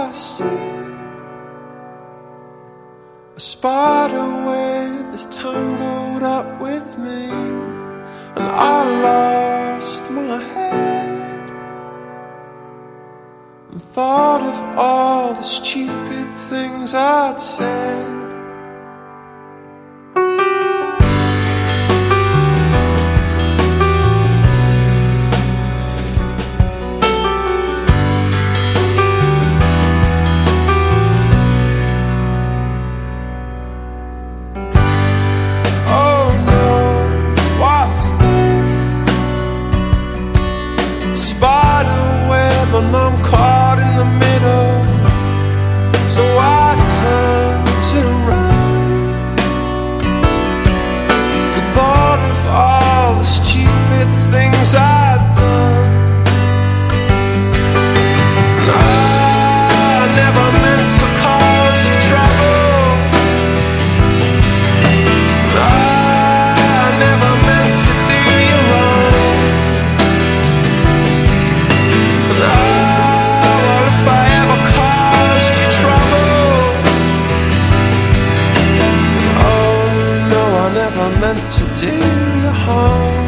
I see a spider web is tangled up with me, and I lost my head and thought of all the stupid things I'd said. And I'm caught in the middle, so I turned it around and thought of all the stupid things I'd done. And I never meant to cause you trouble, and I never meant to do you wrong, and if I ever caused you trouble, oh no, I never meant to do you harm.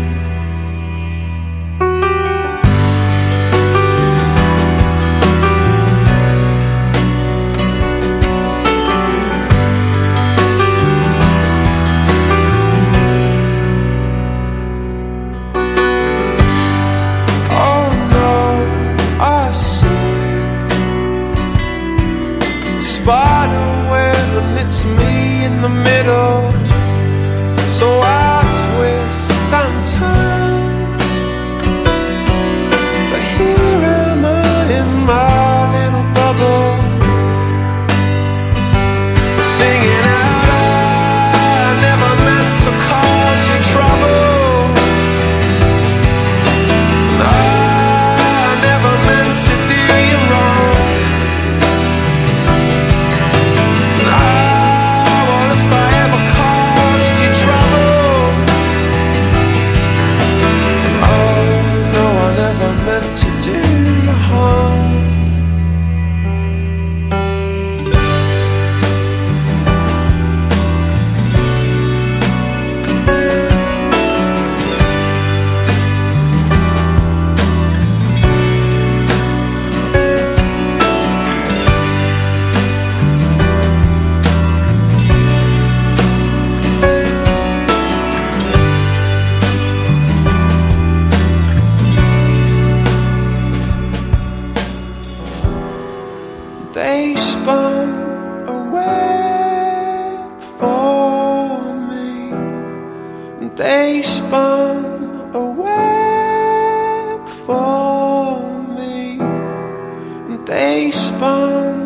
Spider web and it's me in the middle, so I twist and turn, but here am I in my little bubble, singing out I never meant to cause you trouble, I never meant to do you wrong. They spun a web for me, and they spun a web for me, and they spun